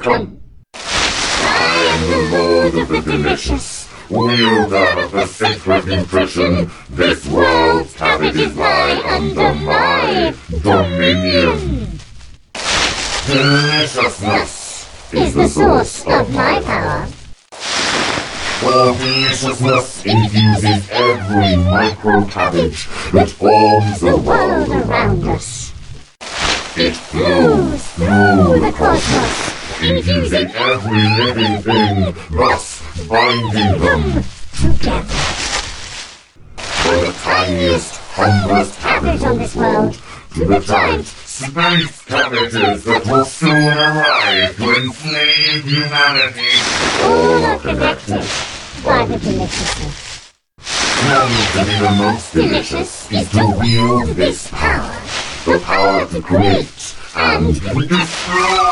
come. I am the Lord of the Delicious, wielder of the sacred nutrition. This world's cabbages lie under my dominion. Deliciousness is the source of my power. For deliciousness infuses every micro-cabbage that forms the world around us. It flows through the cosmos, infusing every living thing, thus binding them together. From the tiniest, humblest cabbage on this world, to the giant space cabbages that will soon arrive to enslave humanity, all are connected by the deliciousness. Known to be the most delicious is to wield this power, the power to create and destroy.